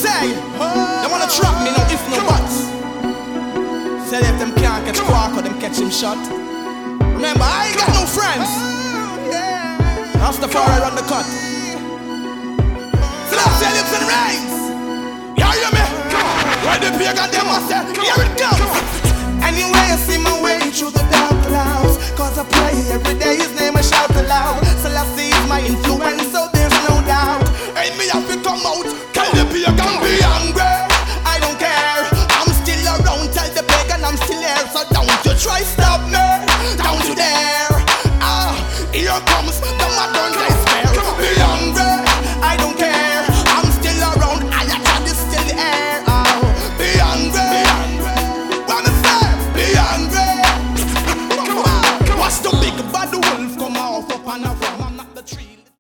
say, they wanna trap me now if no buts. Say if them can't catch Quark or them catch him shot. Remember, I ain't got no friends. Rastafari run the cut. So that's the lips and rhymes. You hear me? Where the pagan them must say, here it comes. Anyway, I see my way through the dark clouds. Cause I pray every day, his name I shout aloud. Selassie is my influence.